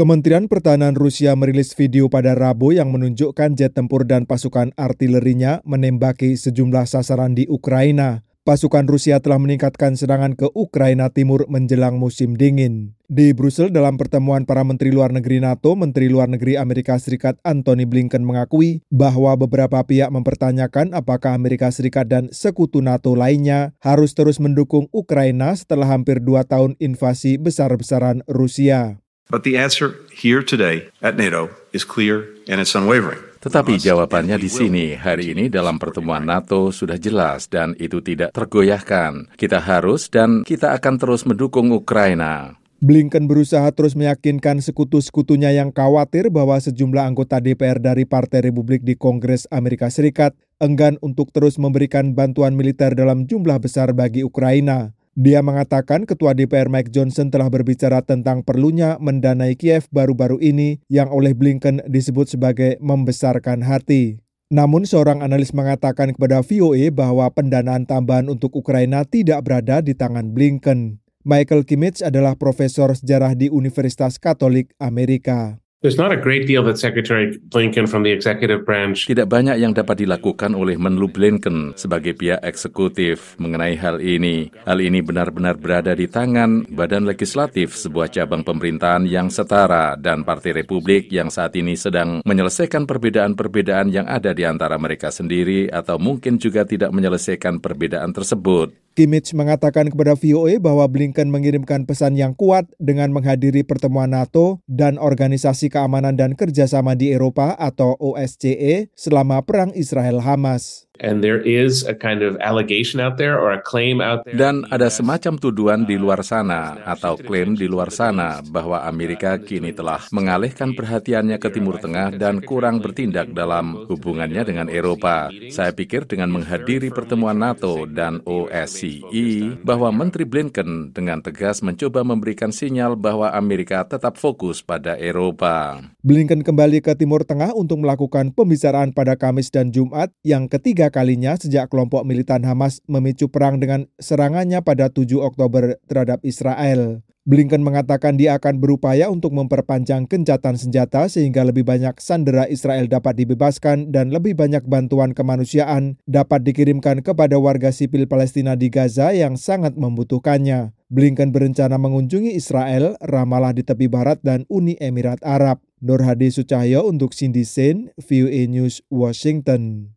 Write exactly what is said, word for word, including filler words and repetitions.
Kementerian Pertahanan Rusia merilis video pada Rabu yang menunjukkan jet tempur dan pasukan artilerinya menembaki sejumlah sasaran di Ukraina. Pasukan Rusia telah meningkatkan serangan ke Ukraina Timur menjelang musim dingin. Di Brussels dalam pertemuan para Menteri Luar Negeri NATO, Menteri Luar Negeri Amerika Serikat Antony Blinken mengakui bahwa beberapa pihak mempertanyakan apakah Amerika Serikat dan sekutu NATO lainnya harus terus mendukung Ukraina setelah hampir dua tahun invasi besar-besaran Rusia. But the answer here today at NATO is clear and it's unwavering. Tetapi jawabannya di sini, hari ini dalam pertemuan NATO sudah jelas dan itu tidak tergoyahkan. Kita harus dan kita akan terus mendukung Ukraina. Blinken berusaha terus meyakinkan sekutu-sekutunya yang khawatir bahwa sejumlah anggota D P R dari Partai Republik di Kongres Amerika Serikat enggan untuk terus memberikan bantuan militer dalam jumlah besar bagi Ukraina. Dia mengatakan Ketua D P R Mike Johnson telah berbicara tentang perlunya mendanai Kiev baru-baru ini yang oleh Blinken disebut sebagai membesarkan hati. Namun seorang analis mengatakan kepada V O A bahwa pendanaan tambahan untuk Ukraina tidak berada di tangan Blinken. Michael Kimmich adalah profesor sejarah di Universitas Katolik Amerika. There's not a great deal that Secretary Blinken from the executive branch. Tidak banyak yang dapat dilakukan oleh Menlu Blinken sebagai pihak eksekutif mengenai hal ini. Hal ini benar-benar berada di tangan Badan Legislatif, sebuah cabang pemerintahan yang setara, dan Partai Republik yang saat ini sedang menyelesaikan perbedaan-perbedaan yang ada di antara mereka sendiri atau mungkin juga tidak menyelesaikan perbedaan tersebut. Kimmich mengatakan kepada V O A bahwa Blinken mengirimkan pesan yang kuat dengan menghadiri pertemuan NATO dan Organisasi Keamanan dan Kerjasama di Eropa atau O S C E selama perang Israel-Hamas. And there is a kind of allegation out there or a claim out there. Dan ada semacam tuduhan di luar sana atau klaim di luar sana bahwa Amerika kini telah mengalihkan perhatiannya ke Timur Tengah dan kurang bertindak dalam hubungannya dengan Eropa. Saya pikir dengan menghadiri pertemuan NATO dan O S C E bahwa Menteri Blinken dengan tegas mencoba memberikan sinyal bahwa Amerika tetap fokus pada Eropa. Blinken kembali ke Timur Tengah untuk melakukan pembicaraan pada Kamis dan Jumat yang ketiga kalinya sejak kelompok militan Hamas memicu perang dengan serangannya pada tujuh Oktober terhadap Israel. Blinken mengatakan dia akan berupaya untuk memperpanjang gencatan senjata sehingga lebih banyak sandera Israel dapat dibebaskan dan lebih banyak bantuan kemanusiaan dapat dikirimkan kepada warga sipil Palestina di Gaza yang sangat membutuhkannya. Blinken berencana mengunjungi Israel, Ramallah di tepi barat, dan Uni Emirat Arab. Nur Hadi Sucahyo untuk Cindy Sen, V O A News, Washington.